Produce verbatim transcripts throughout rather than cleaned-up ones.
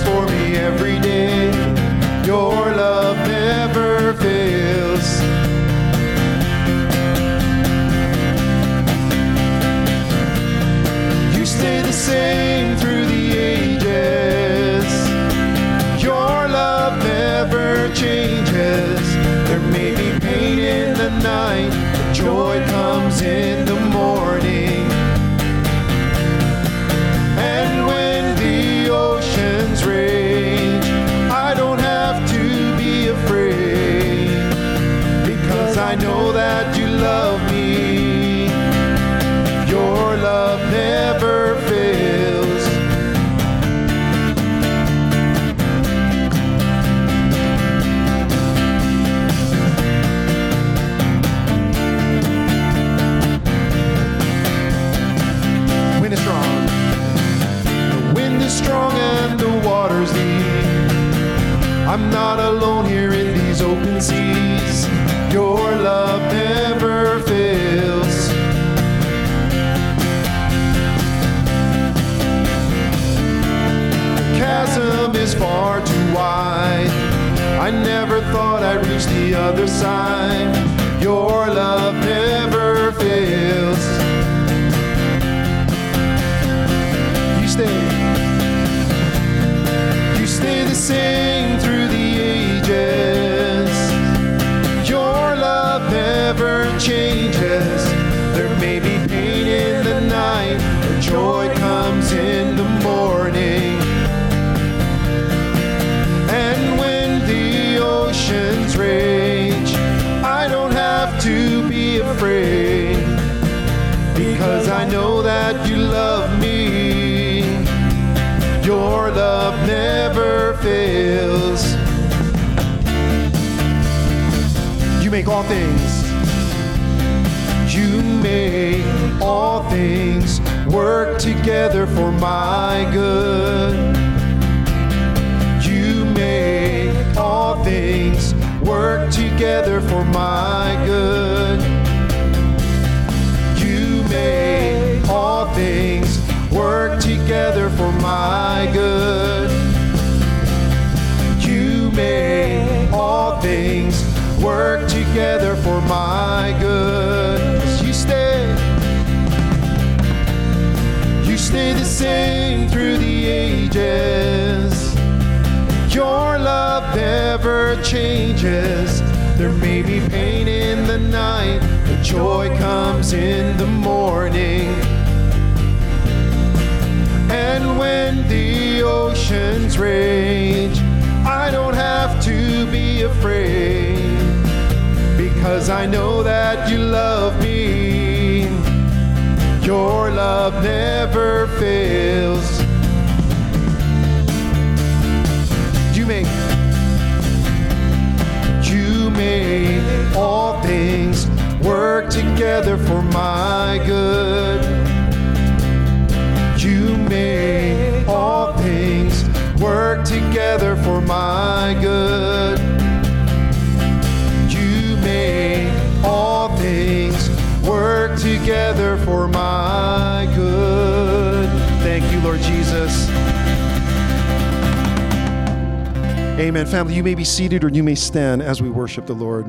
for me every day. Your love never fails. You stay the same through the ages. Your love never changes. There may be pain in the night, but joy comes in the morning. And when the oceans rage, I don't have to be afraid, because I know that you love me. Your love never fails. Wind is strong. The wind is strong and the water's deep. I'm not alone here in these open seas. Your love never fails. The chasm is far too wide. I never thought I'd reach the other side. Your love never fails. You stay. You stay the same through the ages. Your love never changes. There may be pain in the night, but joy comes in the morning. And when the oceans rage, I don't have to be afraid, because I know that you love me. Your love never fails. You make all things, you make all things work together for my good. You make all things work together for my good. You make all things work together for my good. You make all things work together for my good. You stay, you stay the same through the ages. Your love never changes. There may be pain in the night, but joy comes in the morning. And when the oceans rage, I don't have to be afraid, because I know that you love me. Your love never fails. You make, you make all things work together for my good. You make all things work together for my good. You make all things work together for my good. Thank you, Lord Jesus. Amen. Family, you may be seated or you may stand as we worship the Lord.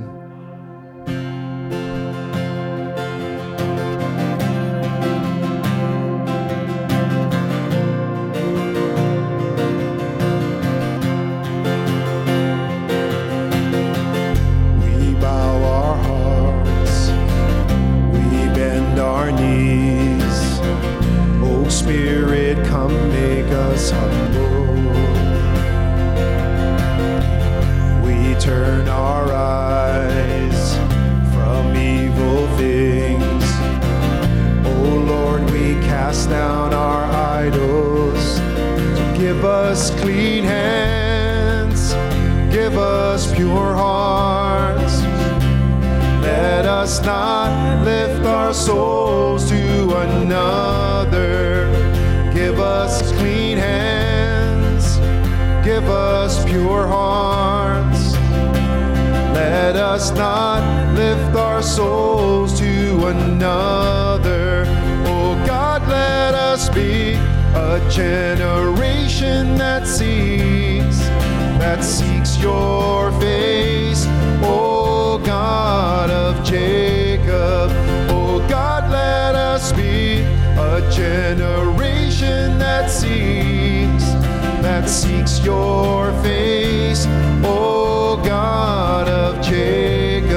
Generation that sees that seeks your face, O God of Jacob. O God, let us be a generation that seeks, that seeks your face, O God of Jacob.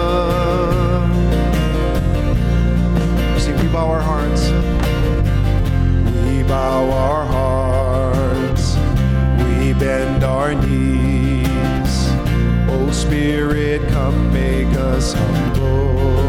Sing, we bow our hearts. We bow our hearts. We bend our knees. O Spirit, come make us humble.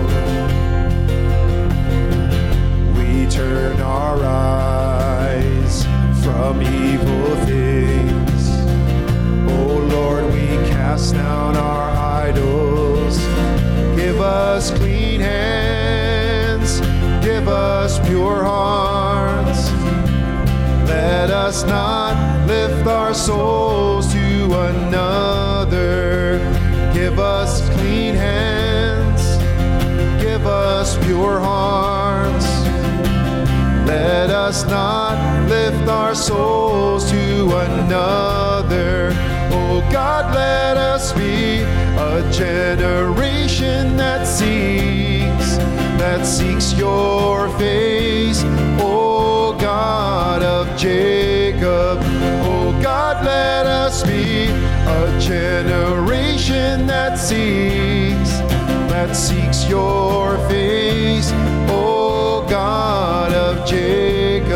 We turn our eyes from evil things. Oh Lord, we cast down our idols. Give us clean hands. Give us pure hearts. Let us not lift our souls to another. Give us clean hands. Give us pure hearts. Let us not lift our souls to another. Oh God, let us be a generation that seeks, that seeks your face, O God of Jacob. Oh God, let us be a generation that seeks, that seeks your face, O God of Jacob.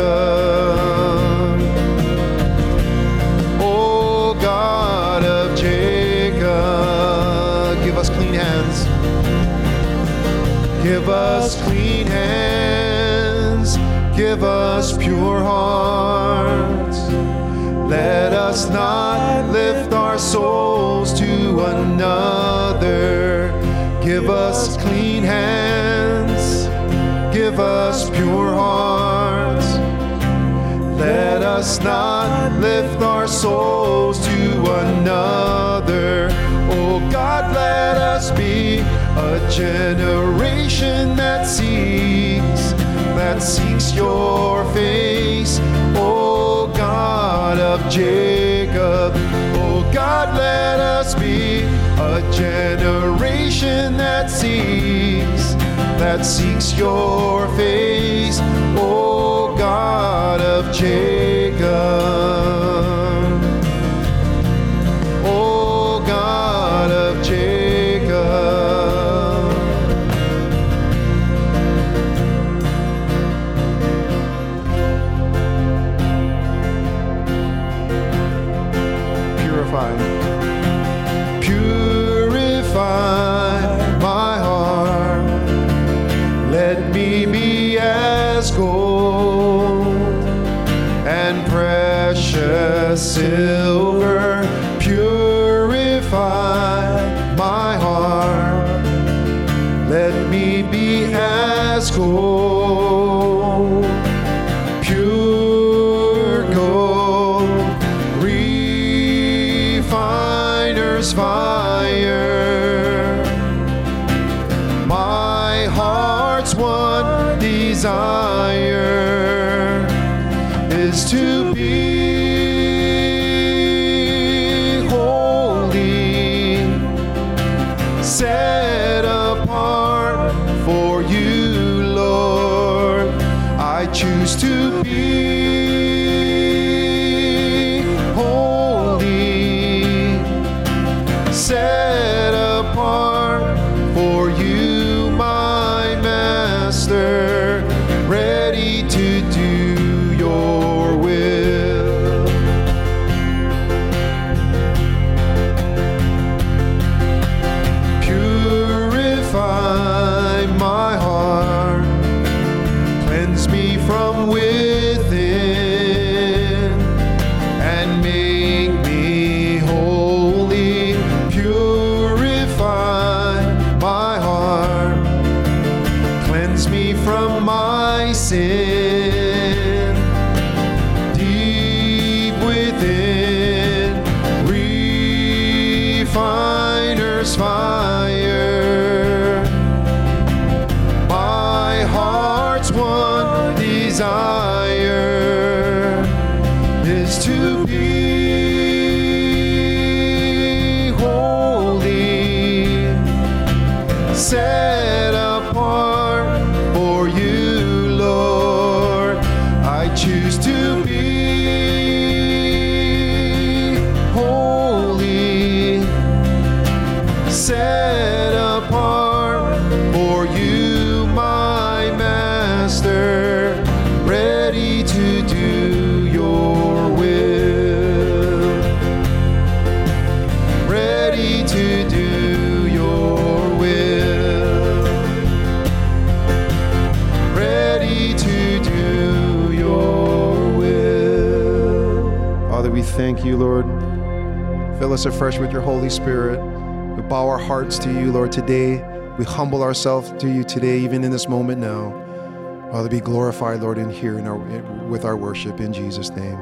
O God of Jacob, give us clean hands. Give us clean hands. Give us pure hearts. Let us not lift our souls to another. Give us clean hands. Give us pure hearts. Let us not lift our souls to another. Oh God, let us be a generation that seeks, that seeks your face, O God of Jacob. Oh God, let us be a generation that seeks, that seeks your face, O God of Jacob. O God of Jacob. Purify. Purify my heart. Let me be as gold and precious silver. Purify my heart. Let me be as gold, pure gold, refiner's fire. My heart's one desire is to be holy, set apart for you, Lord. I choose to be holy, set thank you, Lord. Fill us afresh with your Holy Spirit. We bow our hearts to you, Lord, today. We humble ourselves to you today, even in this moment now. Father, be glorified, Lord, in here in our, with our worship in Jesus' name.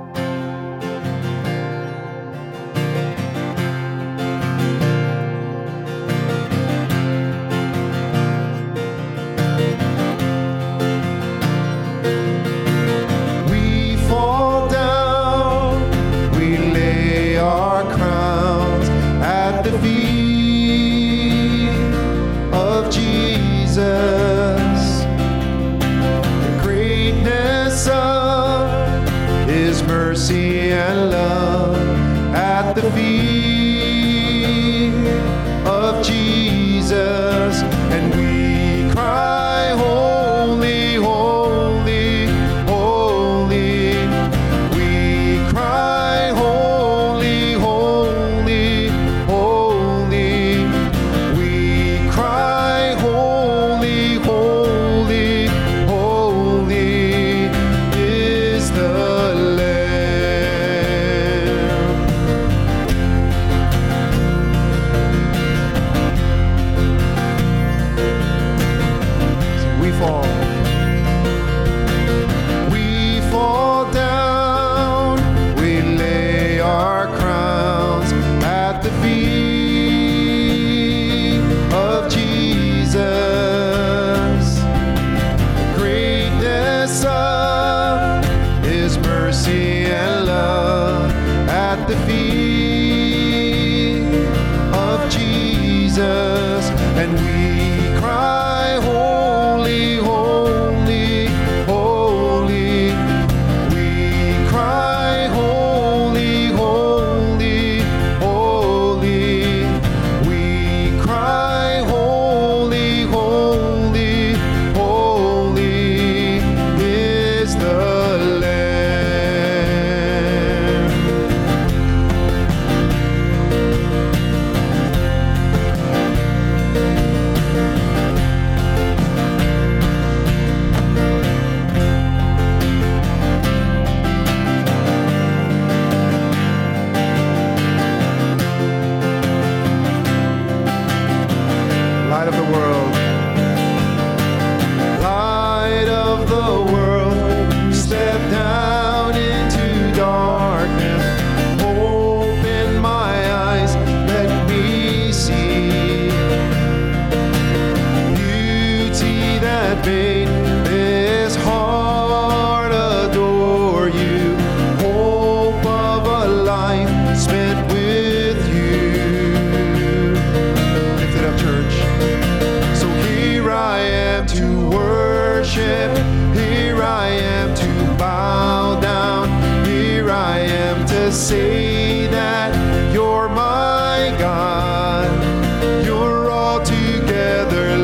Say that you're my God. You're altogether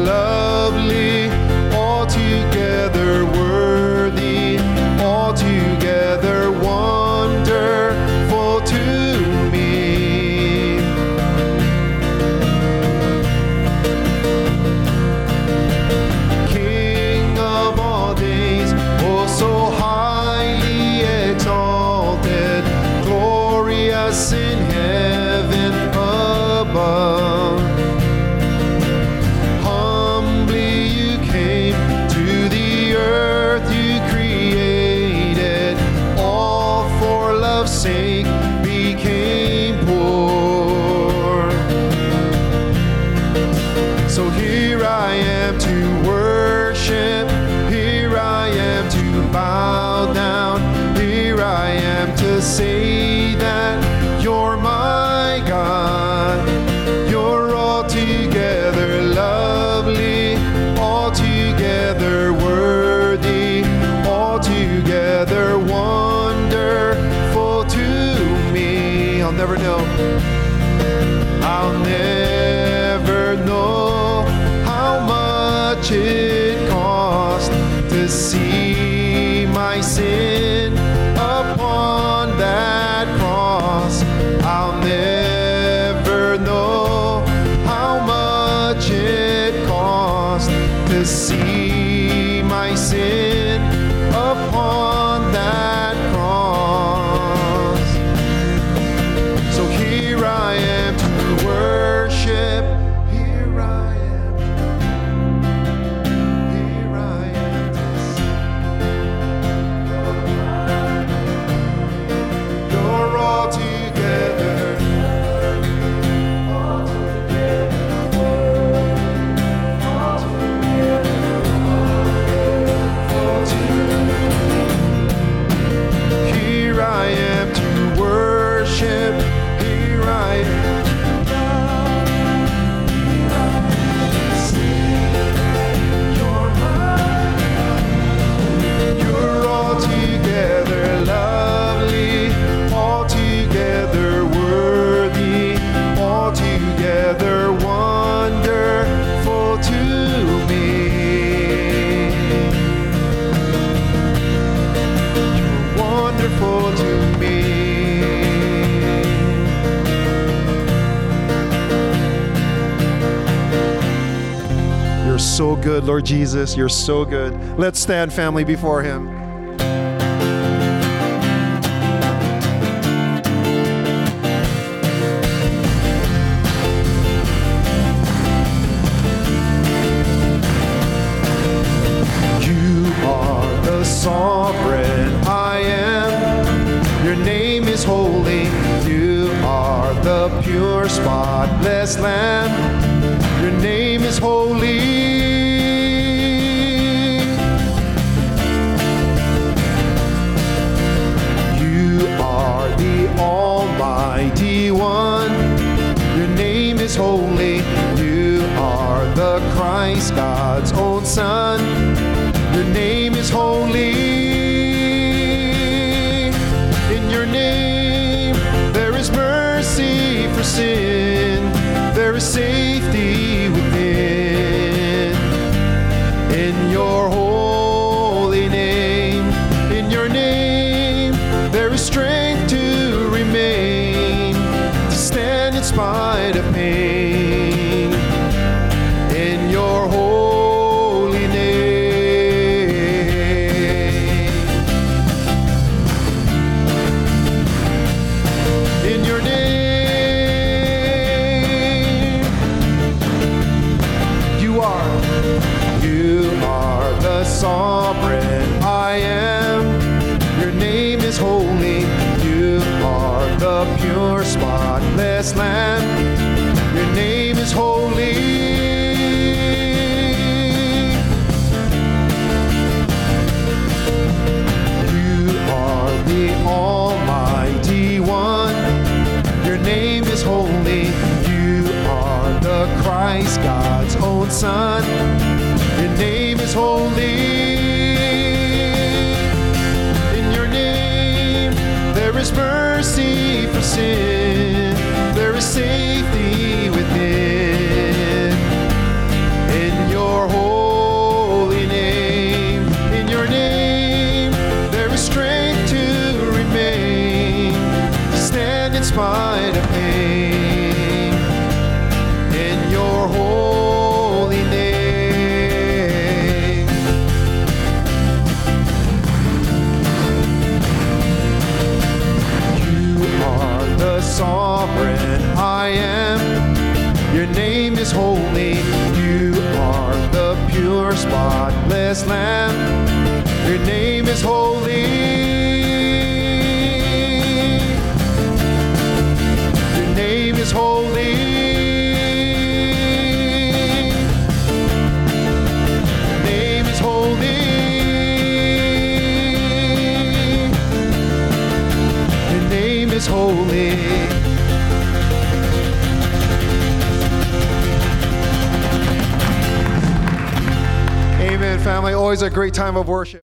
lovely, altogether worthy, altogether wonderful to me. King of all days, oh so highly exalted, glorious in heaven above. Humbly you came to the earth you created, all for love's sake became poor. So here I am to worship, here I am to bow down, here I am to say that you're my God. You're altogether lovely, altogether worthy, altogether wonderful to me. I'll never know, I'll never know how much it cost to see my sin upon that cross. I'll never know how much it cost to see my sin upon that cross. so good, Lord Jesus. You're so good. Let's stand, family, before him. You are the sovereign I am. Your name is holy. You are the pure, spotless Lamb. Your name is holy. You are the Almighty One. Your name is holy. You are the Christ, God's own Son. Your name is holy. In your name there is mercy for sin. There is safety within. In your holy name, in your name, there is strength to remain, to stand in spite of pain. In your holy name. In your name. Sovereign I am. Your name is holy. You are the pure, spotless Lamb. Your name is holy. You are the Almighty One. Your name is holy. You are the Christ, God's own Son. Your name is holy. In your name there is mercy for sin. There is safety within. In your holy name, in your name there is strength to remain, to stand in spite of pain. In your holy name. Sovereign I am. Your name is holy. You are the pure, spotless Lamb. Your name is holy. Your name is holy. Your name is holy. Your name is holy. Amen, family. Always a great time of worship.